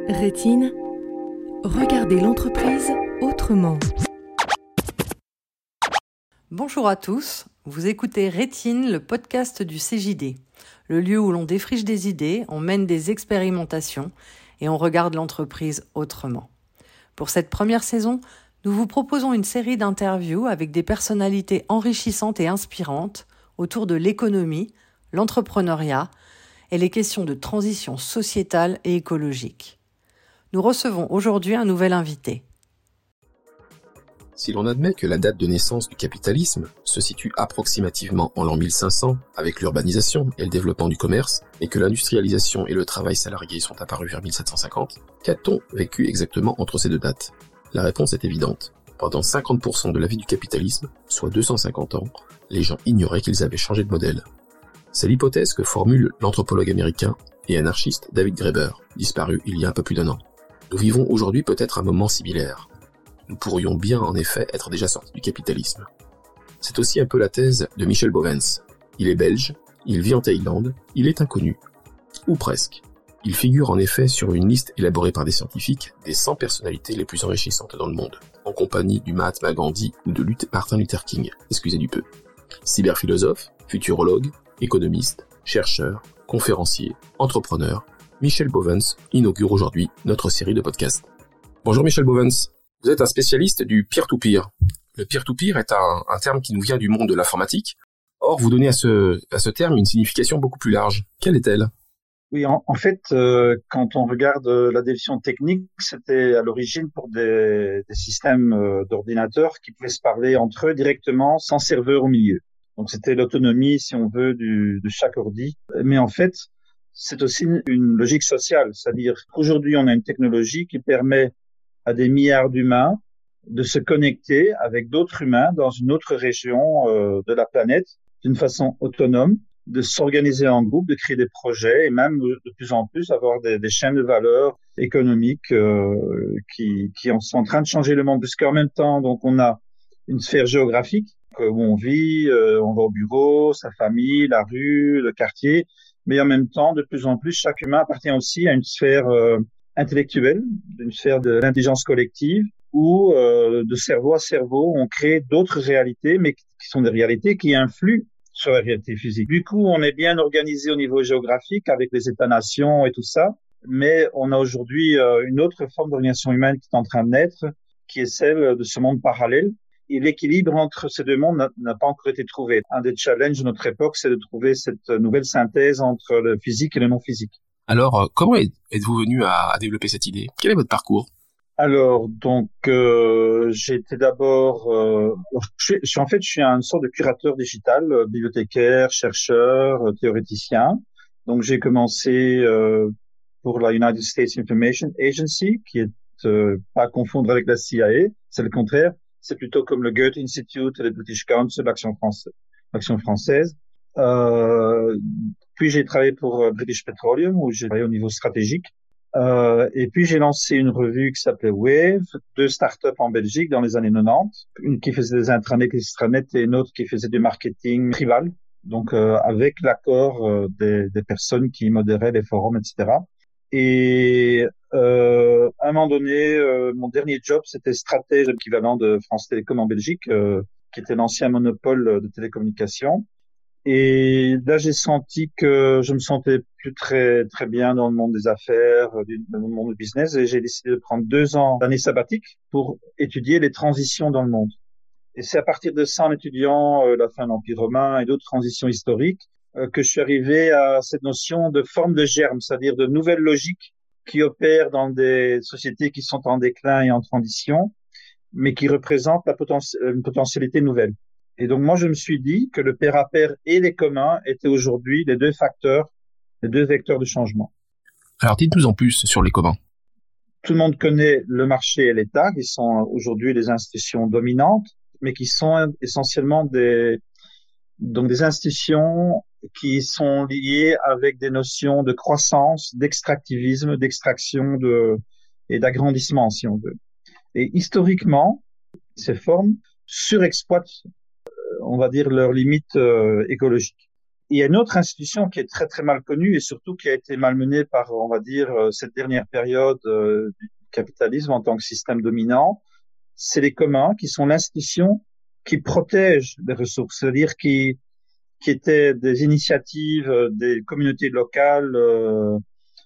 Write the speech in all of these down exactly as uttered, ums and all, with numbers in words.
Rétine, regardez l'entreprise autrement. Bonjour à tous, vous écoutez Rétine, le podcast du C J D, le lieu où l'on défriche des idées, on mène des expérimentations et on regarde l'entreprise autrement. Pour cette première saison, nous vous proposons une série d'interviews avec des personnalités enrichissantes et inspirantes autour de l'économie, l'entrepreneuriat et les questions de transition sociétale et écologique. Nous recevons aujourd'hui un nouvel invité. Si l'on admet que la date de naissance du capitalisme se situe approximativement en l'an mille cinq cents avec l'urbanisation et le développement du commerce, et que l'industrialisation et le travail salarié sont apparus vers mille sept cent cinquante, qu'a-t-on vécu exactement entre ces deux dates ? La réponse est évidente. Pendant cinquante pour cent de la vie du capitalisme, soit deux cent cinquante ans, les gens ignoraient qu'ils avaient changé de modèle. C'est l'hypothèse que formule l'anthropologue américain et anarchiste David Graeber, disparu il y a un peu plus d'un an. Nous vivons aujourd'hui peut-être un moment similaire. Nous pourrions bien en effet être déjà sortis du capitalisme. C'est aussi un peu la thèse de Michel Bovens. Il est belge, il vit en Thaïlande, il est inconnu. Ou presque. Il figure en effet sur une liste élaborée par des scientifiques des cent personnalités les plus enrichissantes dans le monde, en compagnie du Mahatma Gandhi ou de Martin Luther King, excusez du peu. Cyberphilosophe, futurologue, économiste, chercheur, conférencier, entrepreneur, Michel Bovens inaugure aujourd'hui notre série de podcasts. Bonjour Michel Bovens, vous êtes un spécialiste du peer-to-peer. Le peer-to-peer est un, un terme qui nous vient du monde de l'informatique. Or, vous donnez à ce, à ce terme une signification beaucoup plus large. Quelle est-elle ? Oui, en, en fait, euh, quand on regarde euh, la définition technique, c'était à l'origine pour des, des systèmes euh, d'ordinateurs qui pouvaient se parler entre eux directement sans serveur au milieu. Donc, c'était l'autonomie, si on veut, du, de chaque ordi. Mais en fait, c'est aussi une, une logique sociale, c'est-à-dire qu'aujourd'hui, on a une technologie qui permet à des milliards d'humains de se connecter avec d'autres humains dans une autre région euh, de la planète d'une façon autonome, de s'organiser en groupe, de créer des projets et même de plus en plus avoir des, des chaînes de valeur économiques euh, qui, qui sont en train de changer le monde. Puisqu'en même temps, donc, on a une sphère géographique où on vit, euh, on va au bureau, sa famille, la rue, le quartier, mais en même temps, de plus en plus, chaque humain appartient aussi à une sphère euh, intellectuelle, une sphère de l'intelligence collective, où euh, de cerveau à cerveau, on crée d'autres réalités, mais qui sont des réalités qui influent sur la réalité physique. Du coup, on est bien organisé au niveau géographique avec les États-nations et tout ça, mais on a aujourd'hui euh, une autre forme d'organisation humaine qui est en train de naître, qui est celle de ce monde parallèle. Et l'équilibre entre ces deux mondes n'a, n'a pas encore été trouvé. Un des challenges de notre époque, c'est de trouver cette nouvelle synthèse entre le physique et le non-physique. Alors, comment êtes-vous venu à, à développer cette idée ? Quel est votre parcours ? Alors, donc, euh, j'ai été d'abord... Euh, je, suis, je suis en fait, je suis un sorte de curateur digital, euh, bibliothécaire, chercheur, euh, théoréticien. Donc, j'ai commencé euh, pour la United States Information Agency, qui est euh, pas à confondre avec la C I A, c'est le contraire. C'est plutôt comme le Goethe Institute et le British Council, l'action française. L'action française. Euh, puis j'ai travaillé pour euh, British Petroleum, où j'ai travaillé au niveau stratégique. Euh, et puis j'ai lancé une revue qui s'appelait Wave, deux startups en Belgique dans les années quatre-vingt-dix, une qui faisait des intranets, des extranets, et une autre qui faisait du marketing tribal, donc euh, avec l'accord euh, des, des personnes qui modéraient les forums, et cetera. Et euh, à un moment donné, euh, mon dernier job, c'était stratège équivalent de France Télécom en Belgique, euh, qui était l'ancien monopole de télécommunications. Et là, j'ai senti que je me sentais plus très très bien dans le monde des affaires, dans le monde du business, et j'ai décidé de prendre deux ans d'année sabbatique pour étudier les transitions dans le monde. Et c'est à partir de ça, en étudiant euh, la fin de l'Empire romain et d'autres transitions historiques, euh, que je suis arrivé à cette notion de forme de germe, c'est-à-dire de nouvelles logiques qui opèrent dans des sociétés qui sont en déclin et en transition, mais qui représentent la poten- une potentialité nouvelle. Et donc, moi, je me suis dit que le pair à pair et les communs étaient aujourd'hui les deux facteurs, les deux vecteurs de changement. Alors, dites-nous en plus sur les communs. Tout le monde connaît le marché et l'État, qui sont aujourd'hui les institutions dominantes, mais qui sont essentiellement des, donc des institutions qui sont liées avec des notions de croissance, d'extractivisme, d'extraction de, et d'agrandissement, si on veut. Et historiquement, ces formes surexploitent, on va dire, leurs limites euh, écologiques. Il y a une autre institution qui est très très mal connue et surtout qui a été malmenée par, on va dire, cette dernière période euh, du capitalisme en tant que système dominant. C'est les communs qui sont l'institution qui protège les ressources, c'est-à-dire qui qui étaient des initiatives des communautés locales euh,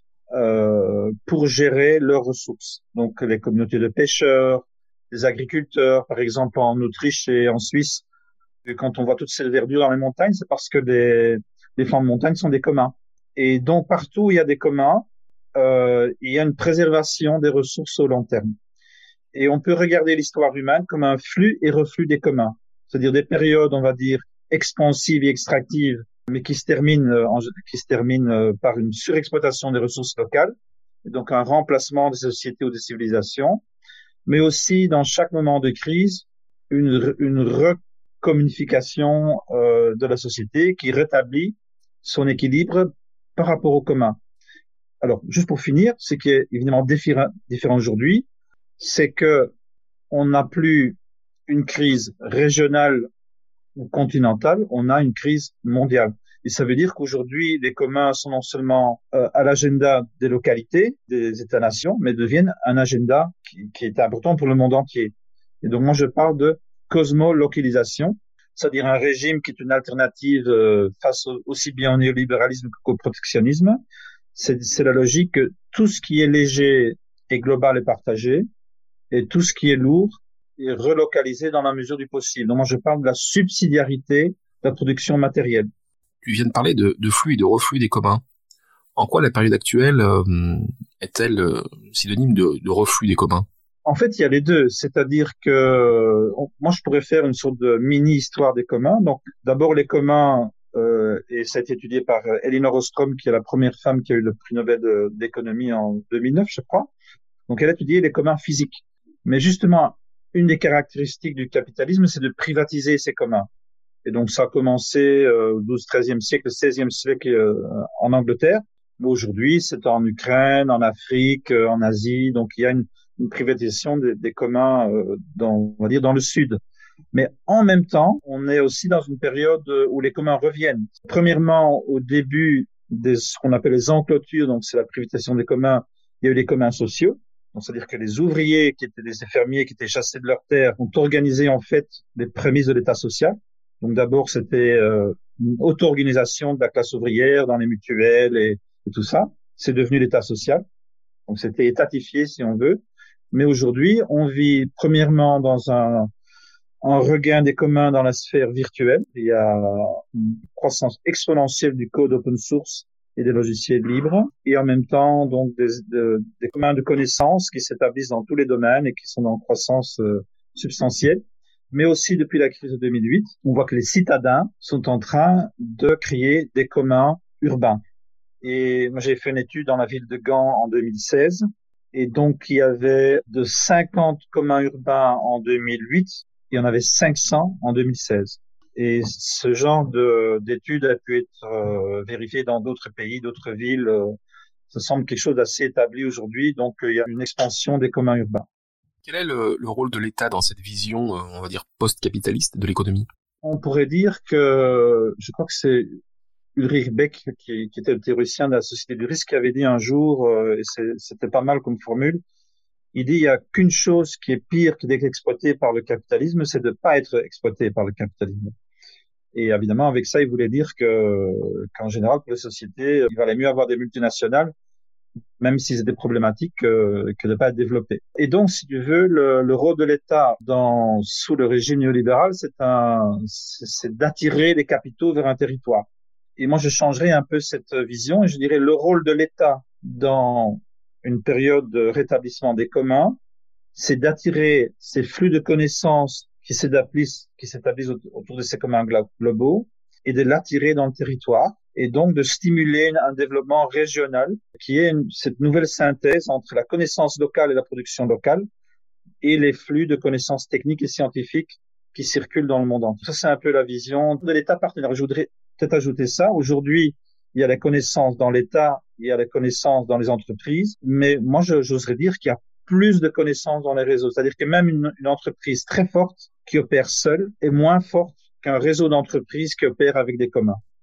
euh, pour gérer leurs ressources. Donc les communautés de pêcheurs, des agriculteurs, par exemple en Autriche et en Suisse. Et quand on voit toute cette verdure dans les montagnes, c'est parce que les, les flancs de montagne sont des communs. Et donc partout où il y a des communs, euh, il y a une préservation des ressources au long terme. Et on peut regarder l'histoire humaine comme un flux et reflux des communs, c'est-à-dire des périodes, on va dire, expansives et extractives, mais qui se terminent, en, qui se terminent par une surexploitation des ressources locales, et donc un remplacement des sociétés ou des civilisations, mais aussi dans chaque moment de crise, une, une recommunication euh, de la société qui rétablit son équilibre par rapport au commun. Alors, juste pour finir, ce qui est évidemment différent, différent aujourd'hui, c'est que on n'a plus une crise régionale ou continentale, on a une crise mondiale. Et ça veut dire qu'aujourd'hui, les communs sont non seulement euh, à l'agenda des localités, des États-nations, mais deviennent un agenda qui, qui est important pour le monde entier. Et donc, moi, je parle de cosmolocalisation, c'est-à-dire un régime qui est une alternative euh, face au, aussi bien au néolibéralisme qu'au protectionnisme. C'est, c'est la logique que tout ce qui est léger et global est partagé, et tout ce qui est lourd est relocalisé dans la mesure du possible. Donc moi, je parle de la subsidiarité de la production matérielle. Tu viens de parler de, de flux et de reflux des communs. En quoi la période actuelle euh, est-elle euh, synonyme de, de reflux des communs ? En fait, il y a les deux. C'est-à-dire que on, moi, je pourrais faire une sorte de mini-histoire des communs. Donc, d'abord, les communs, euh, et ça a été étudié par Elinor Ostrom, qui est la première femme qui a eu le prix Nobel de, d'économie en deux mille neuf, je crois. Donc, elle a étudié les communs physiques. Mais justement, une des caractéristiques du capitalisme, c'est de privatiser ces communs. Et donc, ça a commencé euh, au douzième, treizième siècle, le seizième siècle euh, en Angleterre. Mais aujourd'hui, c'est en Ukraine, en Afrique, euh, en Asie. Donc, il y a une, une privatisation des, des communs, euh, dans, on va dire, dans le Sud. Mais en même temps, on est aussi dans une période où les communs reviennent. Premièrement, au début de ce qu'on appelle les enclotures, donc c'est la privatisation des communs, il y a eu les communs sociaux. Donc, c'est-à-dire que les ouvriers qui étaient des fermiers, qui étaient chassés de leurs terres, ont organisé en fait les prémices de l'État social. Donc, d'abord, c'était euh, une auto-organisation de la classe ouvrière dans les mutuelles et, et tout ça. C'est devenu l'État social. Donc, c'était étatifié, si on veut. Mais aujourd'hui, on vit premièrement dans un, un regain des communs dans la sphère virtuelle. Il y a une croissance exponentielle du code open source et des logiciels libres, et en même temps donc des, de, des communs de connaissances qui s'établissent dans tous les domaines et qui sont en croissance euh, substantielle. Mais aussi depuis la crise de deux mille huit, on voit que les citadins sont en train de créer des communs urbains. Et moi j'ai fait une étude dans la ville de Gand en deux mille seize, et donc il y avait de cinquante communs urbains en deux mille huit, il y en avait cinq cents en deux mille seize. Et ce genre de, d'études a pu être euh, vérifié dans d'autres pays, d'autres villes. Euh, ça semble quelque chose d'assez établi aujourd'hui. Donc, euh, il y a une expansion des communs urbains. Quel est le, le rôle de l'État dans cette vision, euh, on va dire, post-capitaliste de l'économie ? On pourrait dire que, je crois que c'est Ulrich Beck, qui, qui était le théoricien de la société du risque, qui avait dit un jour, euh, et c'est, c'était pas mal comme formule, il dit il y a qu'une chose qui est pire que d'être exploité par le capitalisme, c'est de ne pas être exploité par le capitalisme. Et évidemment, avec ça, il voulait dire que, qu'en général, pour les sociétés, il valait mieux avoir des multinationales, même si c'était problématique, que, que de ne pas être développé. Et donc, si tu veux, le, le rôle de l'État dans, sous le régime néolibéral, c'est un, c'est, c'est d'attirer les capitaux vers un territoire. Et moi, je changerais un peu cette vision et je dirais le rôle de l'État dans une période de rétablissement des communs, c'est d'attirer ces flux de connaissances qui s'établissent, qui s'établissent autour de ces communs globaux et de l'attirer dans le territoire et donc de stimuler un développement régional qui est une, cette nouvelle synthèse entre la connaissance locale et la production locale et les flux de connaissances techniques et scientifiques qui circulent dans le monde entier. Ça, c'est un peu la vision de l'État partenaire. Je voudrais peut-être ajouter ça. Aujourd'hui, il y a la connaissance dans l'État, il y a la connaissance dans les entreprises, mais moi, je, j'oserais dire qu'il y a plus de connaissances dans les réseaux. C'est-à-dire que même une, une entreprise très forte qui opère seule est moins forte qu'un réseau d'entreprises qui opère avec des communs.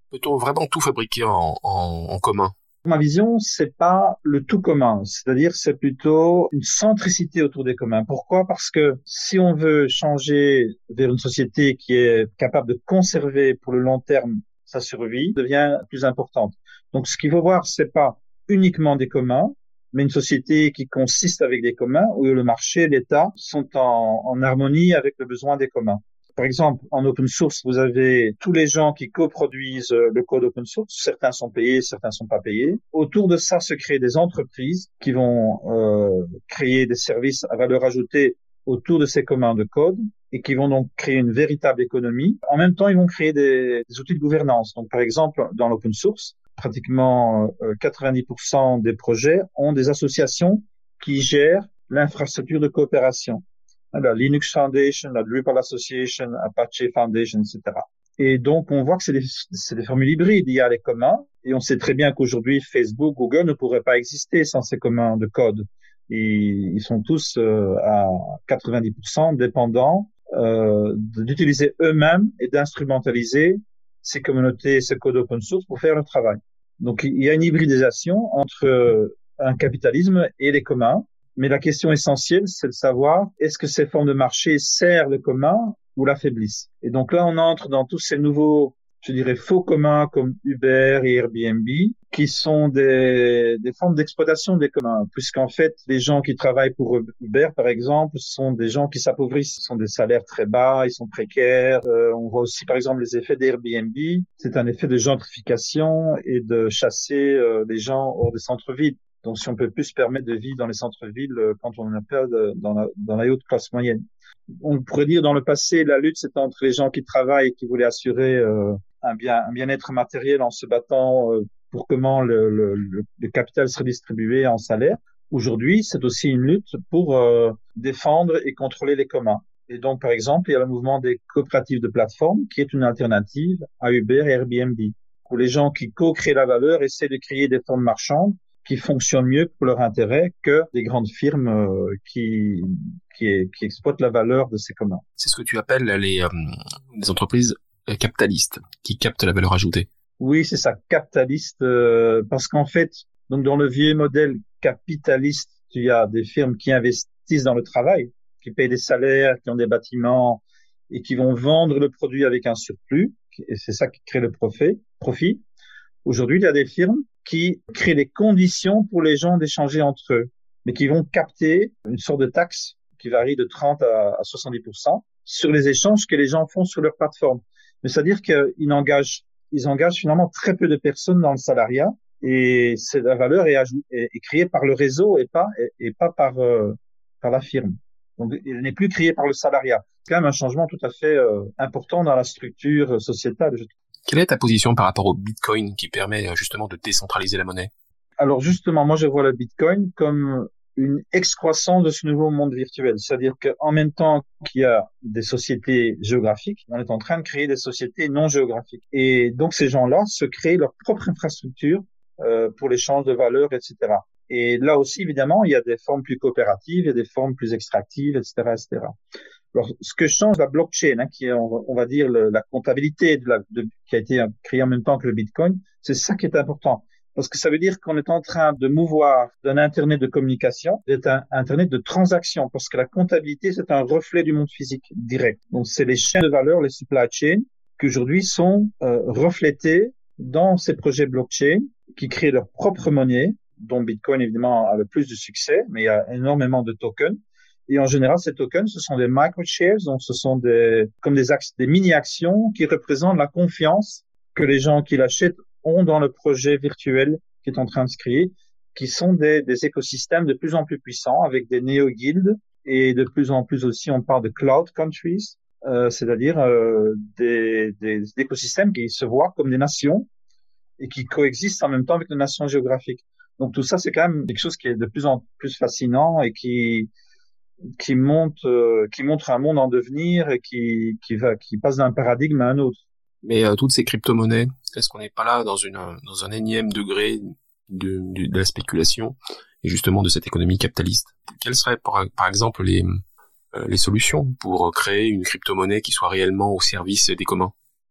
Peut-on vraiment tout fabriquer en, en, en commun? Ma vision, c'est pas le tout commun, c'est-à-dire c'est plutôt une centricité autour des communs. Pourquoi? Parce que si on veut changer vers une société qui est capable de conserver pour le long terme sa survie, devient plus importante. Donc ce qu'il faut voir, c'est pas uniquement des communs, mais une société qui consiste avec des communs, où le marché et l'État sont en, en harmonie avec le besoin des communs. Par exemple, en open source, vous avez tous les gens qui coproduisent le code open source. Certains sont payés, certains sont pas payés. Autour de ça se créent des entreprises qui vont euh, créer des services à valeur ajoutée autour de ces communs de code et qui vont donc créer une véritable économie. En même temps, ils vont créer des, des outils de gouvernance. Donc, par exemple, dans l'open source, pratiquement euh, quatre-vingt-dix pour cent des projets ont des associations qui gèrent l'infrastructure de coopération. La Linux Foundation, la Drupal Association, Apache Foundation, et cetera. Et donc, on voit que c'est des, c'est des formules hybrides. Il y a les communs, et on sait très bien qu'aujourd'hui, Facebook, Google ne pourraient pas exister sans ces communs de code. Et ils sont tous euh, à quatre-vingt-dix pour cent dépendants euh, d'utiliser eux-mêmes et d'instrumentaliser ces communautés, ce code open source pour faire le travail. Donc, il y a une hybridisation entre un capitalisme et les communs. Mais la question essentielle, c'est de savoir est-ce que ces formes de marché servent le commun ou l'affaiblissent. Et donc là, on entre dans tous ces nouveaux, je dirais, faux communs comme Uber et Airbnb, qui sont des, des formes d'exploitation des communs, puisqu'en fait, les gens qui travaillent pour Uber, par exemple, sont des gens qui s'appauvrissent, ce sont des salaires très bas, ils sont précaires. Euh, on voit aussi, par exemple, les effets d'Airbnb. C'est un effet de gentrification et de chasser euh, les gens hors des centres-villes. Donc, si on peut plus se permettre de vivre dans les centres-villes euh, quand on a peur de, dans, la, dans la haute classe moyenne. On pourrait dire dans le passé, la lutte, c'était entre les gens qui travaillent et qui voulaient assurer euh, un, bien, un bien-être matériel en se battant euh, pour comment le, le, le, le capital serait distribué en salaire. Aujourd'hui, c'est aussi une lutte pour euh, défendre et contrôler les communs. Et donc, par exemple, il y a le mouvement des coopératives de plateforme qui est une alternative à Uber et Airbnb, où les gens qui co-créent la valeur essaient de créer des formes marchandes qui fonctionnent mieux pour leur intérêt que des grandes firmes euh, qui, qui, qui exploitent la valeur de ces communs. C'est ce que tu appelles les, euh, les entreprises capitalistes, qui captent la valeur ajoutée. Oui, c'est ça, capitaliste, euh, parce qu'en fait, donc dans le vieux modèle capitaliste, tu as des firmes qui investissent dans le travail, qui payent des salaires, qui ont des bâtiments et qui vont vendre le produit avec un surplus, et c'est ça qui crée le profit. profit. Aujourd'hui, il y a des firmes qui créent les conditions pour les gens d'échanger entre eux, mais qui vont capter une sorte de taxe qui varie de trente à soixante-dix pour cent sur les échanges que les gens font sur leur plateforme. Mais c'est-à-dire qu'ils engagent, ils engagent finalement très peu de personnes dans le salariat et c'est, la valeur est, ajout, est, est créée par le réseau et pas, et, et pas par, euh, par la firme. Donc, elle n'est plus créée par le salariat. C'est quand même un changement tout à fait euh, important dans la structure sociétale, je trouve. Quelle est ta position par rapport au Bitcoin qui permet justement de décentraliser la monnaie? Alors justement, moi je vois le Bitcoin comme une excroissance de ce nouveau monde virtuel. C'est-à-dire qu'en même temps qu'il y a des sociétés géographiques, on est en train de créer des sociétés non géographiques. Et donc ces gens-là se créent leur propre infrastructure euh, pour l'échange de valeurs, et cetera. Et là aussi, évidemment, il y a des formes plus coopératives, il y a des formes plus extractives, et cetera, et cetera. Alors, ce que change la blockchain, hein, qui est, on va dire, le, la comptabilité de la, de, qui a été créée en même temps que le Bitcoin, c'est ça qui est important. Parce que ça veut dire qu'on est en train de mouvoir d'un Internet de communication vers un Internet de transaction. Parce que la comptabilité, c'est un reflet du monde physique direct. Donc, c'est les chaînes de valeur, les supply chains, qui aujourd'hui sont euh, reflétées dans ces projets blockchain qui créent leur propre monnaie, dont Bitcoin, évidemment, a le plus de succès, mais il y a énormément de tokens. Et en général, ces tokens, ce sont des microshares, donc ce sont des, comme des, des mini-actions qui représentent la confiance que les gens qui l'achètent ont dans le projet virtuel qui est en train de se créer, qui sont des, des écosystèmes de plus en plus puissants avec des néo-guildes et de plus en plus aussi, on parle de cloud countries, euh, c'est-à-dire euh, des, des, des écosystèmes qui se voient comme des nations et qui coexistent en même temps avec les nations géographiques. Donc tout ça, c'est quand même quelque chose qui est de plus en plus fascinant et qui qui monte, euh, qui montre un monde en devenir et qui, qui va, qui passe d'un paradigme à un autre. Mais euh, toutes ces crypto-monnaies, est-ce qu'on n'est pas là dans une, dans un énième degré de, de, de la spéculation et justement de cette économie capitaliste? Quelles seraient, par, par exemple, les, euh, les solutions pour créer une crypto-monnaie qui soit réellement au service des communs?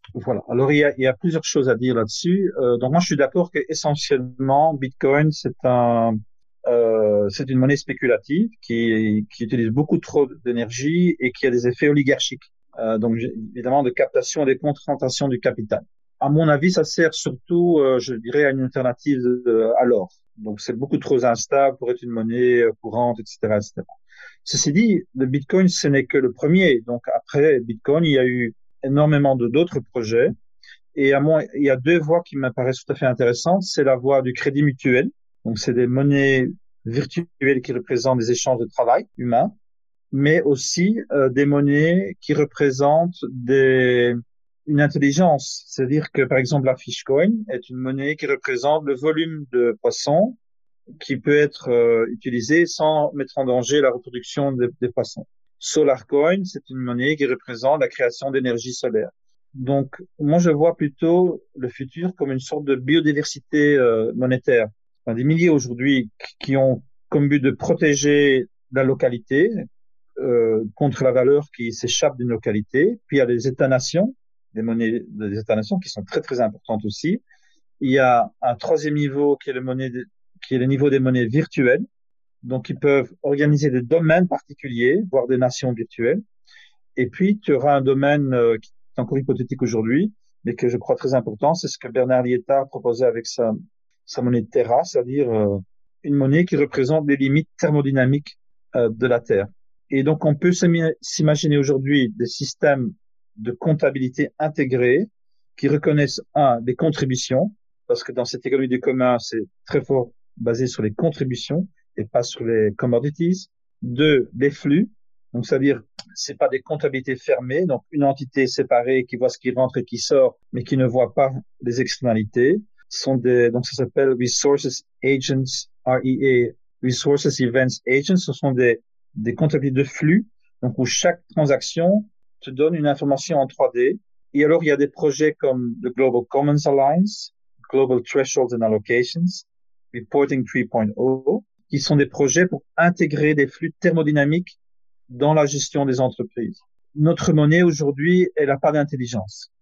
Voilà. Alors il y a, il y a plusieurs choses à dire là-dessus. Euh, donc moi je suis d'accord que essentiellement Bitcoin c'est un euh, c'est une monnaie spéculative qui qui utilise beaucoup trop d'énergie et qui a des effets oligarchiques. Euh, donc évidemment de captation et de concentration du capital. À mon avis, ça sert surtout, euh, je dirais, à une alternative de, à l'or. Donc c'est beaucoup trop instable pour être une monnaie courante, et cetera, et cetera. Ceci dit, le Bitcoin, ce n'est que le premier. Donc après Bitcoin, il y a eu énormément de d'autres projets. Et à moi, il y a deux voies qui m'apparaissent tout à fait intéressantes. C'est la voie du crédit mutuel. Donc c'est des monnaies virtuelles qui représentent des échanges de travail humain, mais aussi euh, des monnaies qui représentent des une intelligence. C'est-à-dire que par exemple la Fishcoin est une monnaie qui représente le volume de poissons qui peut être euh, utilisé sans mettre en danger la reproduction des, des poissons. SolarCoin, c'est une monnaie qui représente la création d'énergie solaire. Donc, moi, je vois plutôt le futur comme une sorte de biodiversité euh, monétaire. Enfin, des milliers aujourd'hui qui ont comme but de protéger la localité euh, contre la valeur qui s'échappe d'une localité. Puis il y a les États-nations, des monnaies des États-nations qui sont très très importantes aussi. Il y a un troisième niveau qui est le monnaie de, qui est le niveau des monnaies virtuelles. Donc, ils peuvent organiser des domaines particuliers, voire des nations virtuelles. Et puis, tu auras un domaine euh, qui est encore hypothétique aujourd'hui, mais que je crois très important, c'est ce que Bernard Lietaer proposait avec sa, sa monnaie Terra, c'est-à-dire euh, une monnaie qui représente les limites thermodynamiques euh, de la Terre. Et donc, on peut s'imaginer aujourd'hui des systèmes de comptabilité intégrés qui reconnaissent, un, des contributions, parce que dans cette économie du commun, c'est très fort basé sur les contributions et pas sur les commodities. Deux, les flux. Donc, c'est-à-dire, c'est pas des comptabilités fermées, donc une entité séparée qui voit ce qui rentre et qui sort, mais qui ne voit pas les externalités. Ce sont des, donc ça s'appelle Resources Agents, R E A, Resources Events Agents. Ce sont des, des comptabilités de flux, donc où chaque transaction te donne une information en trois D. Et alors, il y a des projets comme le Global Commons Alliance, Global Thresholds and Allocations, Reporting trois point zéro, qui sont des projets pour intégrer des flux thermodynamiques dans la gestion des entreprises. Notre monnaie aujourd'hui, elle n'a pas d'intelligence.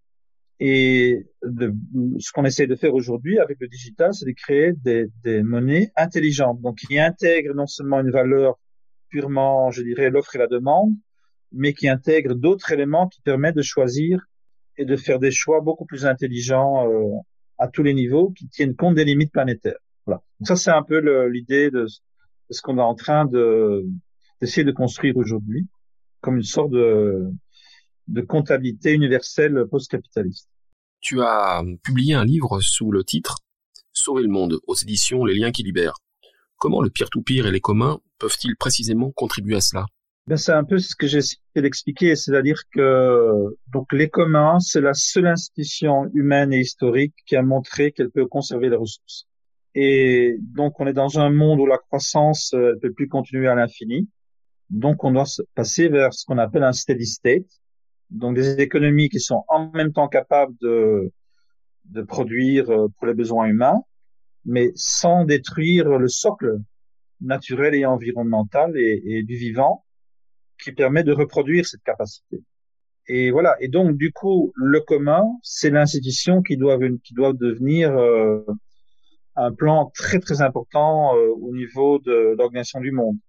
Et de, ce qu'on essaie de faire aujourd'hui avec le digital, c'est de créer des, des monnaies intelligentes, donc qui intègrent non seulement une valeur purement, je dirais, l'offre et la demande, mais qui intègrent d'autres éléments qui permettent de choisir et de faire des choix beaucoup plus intelligents euh, à tous les niveaux, qui tiennent compte des limites planétaires. Voilà. Donc ça, c'est un peu le, l'idée de, de ce qu'on est en train de d'essayer de construire aujourd'hui, comme une sorte de, de comptabilité universelle post-capitaliste. Tu as publié un livre sous le titre « Sauver le monde » aux éditions Les Liens qui libèrent. Comment le peer-to-peer et les communs peuvent-ils précisément contribuer à cela ? Ben, c'est un peu ce que j'ai essayé d'expliquer, c'est-à-dire que donc les communs, c'est la seule institution humaine et historique qui a montré qu'elle peut conserver les ressources. Et donc on est dans un monde où la croissance ne peut plus continuer à l'infini. Donc on doit passer vers ce qu'on appelle un steady state, donc des économies qui sont en même temps capables de de produire pour les besoins humains, mais sans détruire le socle naturel et environnemental et, et du vivant, qui permet de reproduire cette capacité. Et voilà. Et donc, du coup, le commun, c'est l'institution qui doit, qui doit devenir euh, un plan très, très important euh, au niveau de l'organisation du monde.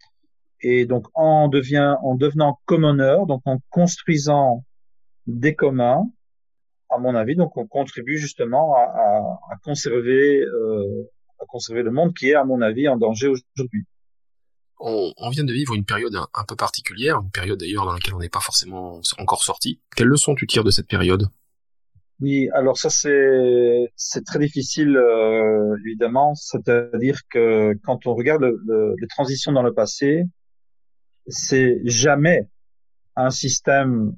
Et donc, en, devient, en devenant commoneur, donc en construisant des communs, à mon avis, donc on contribue justement à, à, à conserver, euh, à conserver le monde qui est, à mon avis, en danger aujourd'hui. On, on vient de vivre une période un, un peu particulière, une période d'ailleurs dans laquelle on n'est pas forcément encore sorti. Quelles leçons tu tires de cette période ? Oui, alors ça c'est c'est très difficile euh, évidemment, c'est-à-dire que quand on regarde le, le, les transitions dans le passé, c'est jamais un système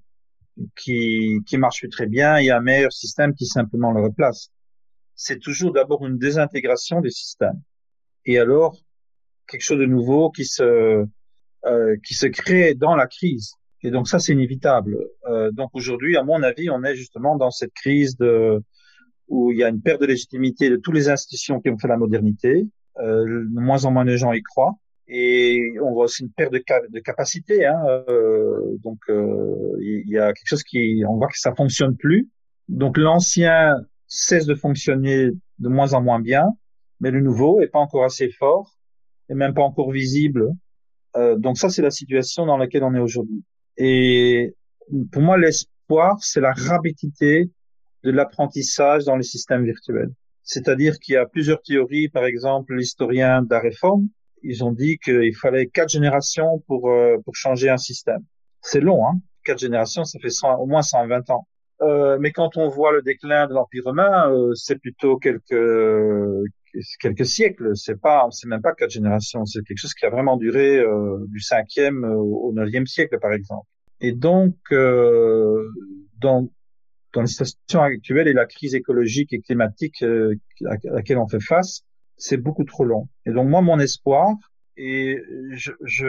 qui qui marche plus très bien, il y a un meilleur système qui simplement le replace. C'est toujours d'abord une désintégration du système. Et alors quelque chose de nouveau qui se euh, qui se crée dans la crise. Et donc ça, c'est inévitable. Euh, donc aujourd'hui, à mon avis, on est justement dans cette crise de où il y a une perte de légitimité de toutes les institutions qui ont fait la modernité. Euh, de moins en moins de gens y croient. Et on voit aussi une perte de, ca- de capacité. Hein. Euh, donc euh, il y a quelque chose qui, on voit que ça fonctionne plus. Donc l'ancien cesse de fonctionner de moins en moins bien, mais le nouveau est pas encore assez fort et même pas encore visible. Euh, donc ça, c'est la situation dans laquelle on est aujourd'hui. Et pour moi, l'espoir, c'est la rapidité de l'apprentissage dans les systèmes virtuels. C'est-à-dire qu'il y a plusieurs théories. Par exemple, l'historien de la réforme, ils ont dit qu'il fallait quatre générations pour euh, pour changer un système. C'est long, hein. Quatre générations, ça fait cent, au moins cent vingt ans. Euh, mais quand on voit le déclin de l'Empire romain, euh, c'est plutôt quelques quelques siècles. C'est pas, c'est même pas quatre générations. C'est quelque chose qui a vraiment duré euh, du cinquième au neuvième siècle, par exemple. Et donc, euh, dans dans la situation actuelle et la crise écologique et climatique euh, à laquelle on fait face, c'est beaucoup trop long. Et donc moi, mon espoir, et je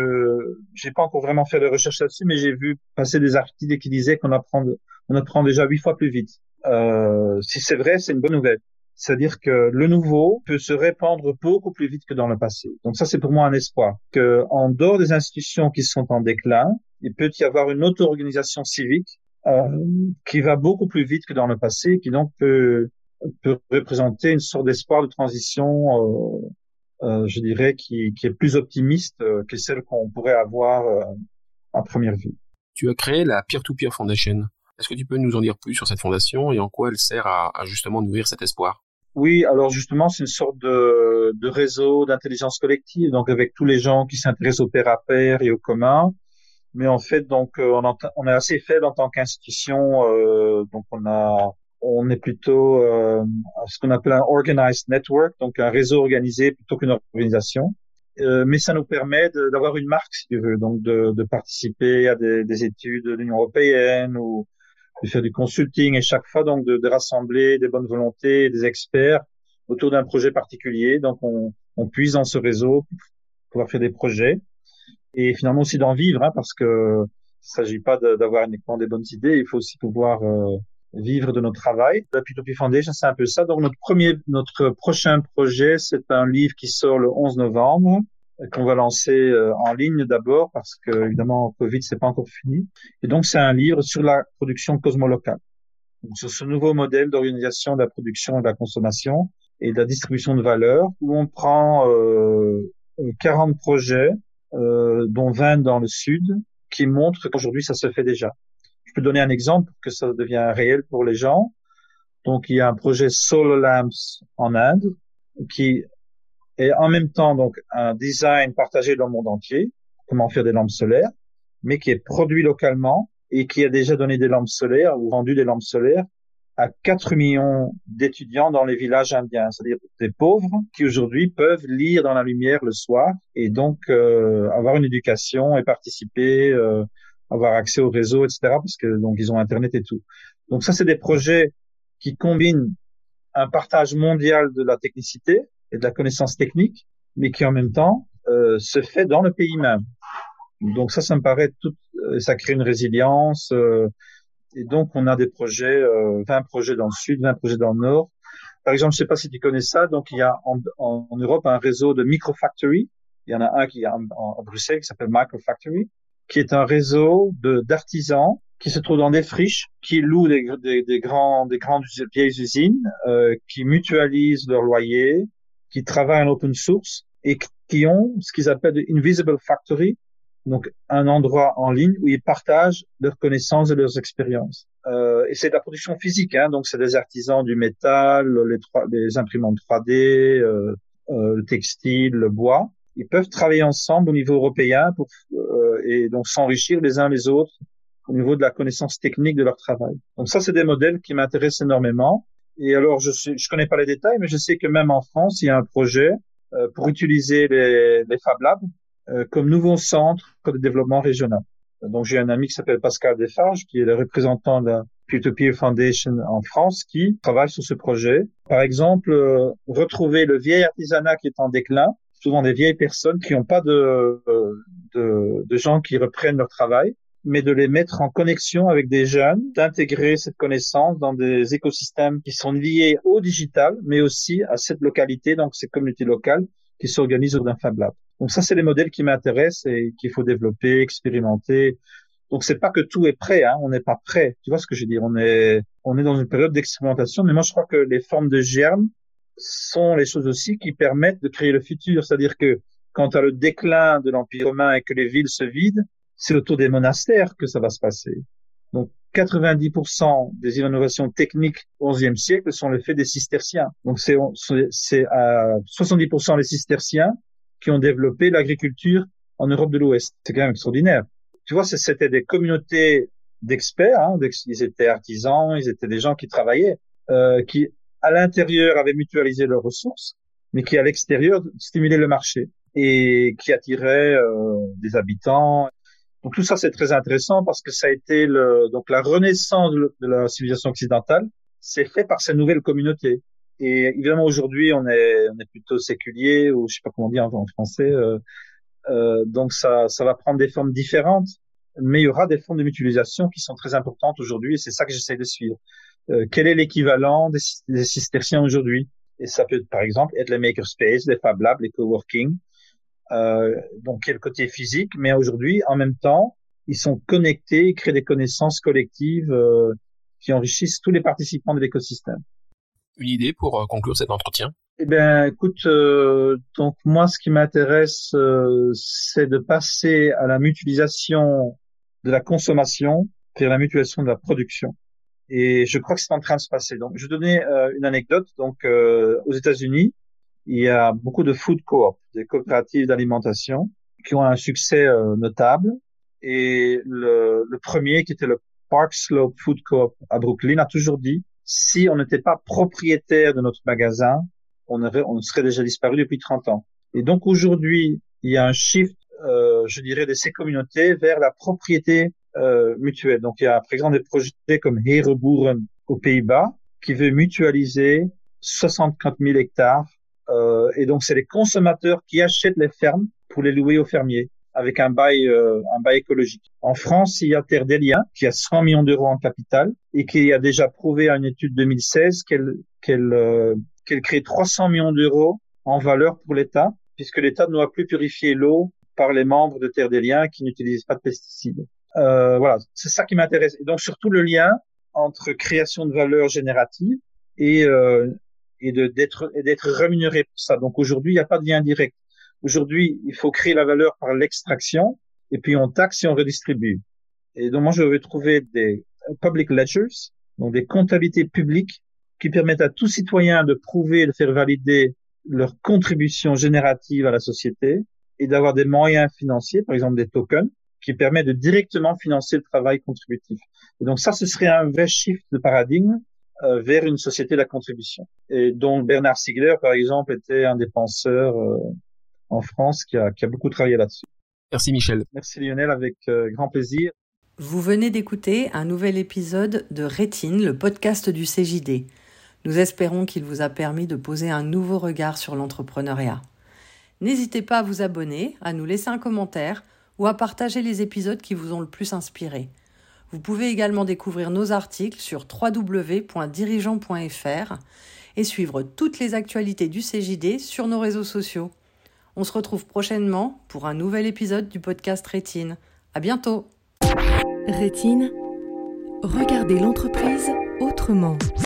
je j'ai pas encore vraiment fait de recherche là-dessus, mais j'ai vu passer des articles qui disaient qu'on apprend on apprend déjà huit fois plus vite. Euh, si c'est vrai, c'est une bonne nouvelle. C'est-à-dire que le nouveau peut se répandre beaucoup plus vite que dans le passé. Donc ça, c'est pour moi un espoir. Que en dehors des institutions qui sont en déclin, il peut y avoir une auto-organisation civique Euh, qui va beaucoup plus vite que dans le passé, qui donc peut, peut représenter une sorte d'espoir de transition, euh, euh, je dirais, qui, qui est plus optimiste euh, que celle qu'on pourrait avoir euh, à première vue. Tu as créé la Peer-to-Peer Foundation. Est-ce que tu peux nous en dire plus sur cette fondation et en quoi elle sert à, à justement nourrir cet espoir? Oui, alors justement, c'est une sorte de, de réseau d'intelligence collective, donc avec tous les gens qui s'intéressent au pair à pair et au commun. Mais en fait, donc, on, on est assez faible en tant qu'institution. Euh, donc, on a, on est plutôt euh, ce qu'on appelle un organized network, donc un réseau organisé plutôt qu'une organisation. Euh, mais ça nous permet de, d'avoir une marque, si tu veux, donc de, de participer à des, des études de l'Union européenne ou de faire du consulting et chaque fois donc de, de rassembler des bonnes volontés, des experts autour d'un projet particulier. Donc, on, on puise dans ce réseau pour pouvoir faire des projets. Et finalement aussi d'en vivre, hein, parce que il ne s'agit pas de, d'avoir uniquement des bonnes idées, il faut aussi pouvoir euh, vivre de notre travail. La P deux P Foundation, c'est un peu ça. Donc notre premier, notre prochain projet, c'est un livre qui sort le onze novembre, qu'on va lancer euh, en ligne d'abord, parce que évidemment Covid c'est pas encore fini. Et donc c'est un livre sur la production cosmolocale, donc sur ce nouveau modèle d'organisation de la production et de la consommation et de la distribution de valeur, où on prend euh, quarante projets. Euh, dont vingt dans le sud, qui montrent qu'aujourd'hui ça se fait déjà. Je peux donner un exemple pour que ça devienne réel pour les gens. Donc il y a un projet Solar Lamps en Inde qui est en même temps donc un design partagé dans le monde entier, comment faire des lampes solaires, mais qui est produit localement et qui a déjà donné des lampes solaires ou vendu des lampes solaires à quatre millions d'étudiants dans les villages indiens, c'est-à-dire des pauvres qui aujourd'hui peuvent lire dans la lumière le soir et donc euh, avoir une éducation et participer, euh, avoir accès au réseau, et cetera. Parce que donc ils ont Internet et tout. Donc ça, c'est des projets qui combinent un partage mondial de la technicité et de la connaissance technique, mais qui en même temps euh, se fait dans le pays même. Donc ça, ça me paraît tout, euh, ça crée une résilience. Euh, Et donc, on a des projets, euh, vingt projets dans le sud, vingt projets dans le nord. Par exemple, je ne sais pas si tu connais ça, donc il y a en, en, en Europe un réseau de microfactory. Il y en a un qui est en, en Bruxelles qui s'appelle Microfactory, qui est un réseau de d'artisans qui se trouvent dans des friches, qui louent des, des, des grands, des grandes vieilles usines, euh, qui mutualisent leurs loyers, qui travaillent en open source et qui ont ce qu'ils appellent de Invisible Factory, donc un endroit en ligne où ils partagent leurs connaissances et leurs expériences. Euh, et c'est de la production physique, hein, donc c'est des artisans du métal, les, les imprimantes trois D, euh, euh, le textile, le bois. Ils peuvent travailler ensemble au niveau européen pour, euh, et donc s'enrichir les uns les autres au niveau de la connaissance technique de leur travail. Donc ça, c'est des modèles qui m'intéressent énormément. Et alors, je sais, je connais pas les détails, mais je sais que même en France, il y a un projet euh, pour utiliser les, les Fab Labs euh, comme nouveau centre de développement régional. Donc, j'ai un ami qui s'appelle Pascal Desfarges, qui est le représentant de la Peer-to-Peer Foundation en France, qui travaille sur ce projet. Par exemple, euh, retrouver le vieil artisanat qui est en déclin, souvent des vieilles personnes qui n'ont pas de, de, de gens qui reprennent leur travail, mais de les mettre en connexion avec des jeunes, d'intégrer cette connaissance dans des écosystèmes qui sont liés au digital, mais aussi à cette localité, donc ces communautés locales qui s'organisent autour d'un Fab Lab. Donc ça, c'est les modèles qui m'intéressent et qu'il faut développer, expérimenter. Donc c'est pas que tout est prêt, hein, on n'est pas prêt. Tu vois ce que je veux dire? On est, on est dans une période d'expérimentation, mais moi je crois que les formes de germes sont les choses aussi qui permettent de créer le futur. C'est-à-dire que quand tu as le déclin de l'Empire romain et que les villes se vident, c'est autour des monastères que ça va se passer. Donc quatre-vingt-dix pour cent des innovations techniques au onzième siècle sont le fait des cisterciens. Donc c'est, c'est à soixante-dix pour cent les cisterciens qui ont développé l'agriculture en Europe de l'Ouest. C'est quand même extraordinaire. Tu vois, c'était des communautés d'experts, hein, ils étaient artisans, ils étaient des gens qui travaillaient, euh, qui à l'intérieur avaient mutualisé leurs ressources, mais qui à l'extérieur stimulaient le marché et qui attiraient euh, des habitants. Donc tout ça c'est très intéressant parce que ça a été le, donc la renaissance de la civilisation occidentale, c'est fait par ces nouvelles communautés. Et évidemment aujourd'hui on est on est plutôt séculier ou je sais pas comment dire en français. Euh, Euh, donc ça, ça va prendre des formes différentes, mais il y aura des formes de mutualisation qui sont très importantes aujourd'hui et c'est ça que j'essaie de suivre. Euh, quel est l'équivalent des, des cisterciens aujourd'hui? Et ça peut, par exemple, être les makerspaces, les Fab Labs, les coworking. Euh, donc, il y a le côté physique, mais aujourd'hui, en même temps, ils sont connectés, ils créent des connaissances collectives euh, qui enrichissent tous les participants de l'écosystème. Une idée pour euh, conclure cet entretien? Eh bien, écoute, euh, donc moi, ce qui m'intéresse, euh, c'est de passer à la mutualisation de la consommation vers la mutualisation de la production. Et je crois que c'est en train de se passer. Donc, je vais donner euh, une anecdote. Donc, euh, aux États-Unis, il y a beaucoup de food co-op, des coopératives d'alimentation, qui ont un succès euh, notable. Et le, le premier, qui était le Park Slope Food Co-op à Brooklyn, a toujours dit, si on n'était pas propriétaire de notre magasin, on, aurait, on serait déjà disparu depuis trente ans. Et donc aujourd'hui, il y a un shift, euh, je dirais, de ces communautés vers la propriété euh, mutuelle. Donc il y a par exemple des projets comme Heereboeren aux Pays-Bas qui veut mutualiser soixante-quatre mille hectares. Euh, et donc c'est les consommateurs qui achètent les fermes pour les louer aux fermiers avec un bail, euh, un bail écologique. En France, il y a Terre des Liens qui a cent millions d'euros en capital et qui a déjà prouvé à une étude deux mille seize qu'elle, qu'elle euh, qu'elle crée trois cents millions d'euros en valeur pour l'État, puisque l'État ne doit plus purifier l'eau par les membres de Terre des Liens qui n'utilisent pas de pesticides. Euh, voilà, c'est ça qui m'intéresse. Et donc surtout le lien entre création de valeur générative et, euh, et de, d'être, et d'être rémunéré pour ça. Donc aujourd'hui, il n'y a pas de lien direct. Aujourd'hui, il faut créer la valeur par l'extraction et puis on taxe et on redistribue. Et donc moi, je vais trouver des public ledgers, donc des comptabilités publiques qui permettent à tout citoyen de prouver et de faire valider leur contribution générative à la société et d'avoir des moyens financiers, par exemple des tokens, qui permettent de directement financer le travail contributif. Et donc ça, ce serait un vrai shift de paradigme euh, vers une société de la contribution. Et dont Bernard Stiegler, par exemple, était un des penseurs euh, en France qui a, qui a beaucoup travaillé là-dessus. Merci Michel. Merci Lionel, avec euh, grand plaisir. Vous venez d'écouter un nouvel épisode de Rétine, le podcast du C J D. Nous espérons qu'il vous a permis de poser un nouveau regard sur l'entrepreneuriat. N'hésitez pas à vous abonner, à nous laisser un commentaire ou à partager les épisodes qui vous ont le plus inspiré. Vous pouvez également découvrir nos articles sur w w w point dirigeant point f r et suivre toutes les actualités du C J D sur nos réseaux sociaux. On se retrouve prochainement pour un nouvel épisode du podcast Rétine. À bientôt. Rétine, regardez l'entreprise autrement.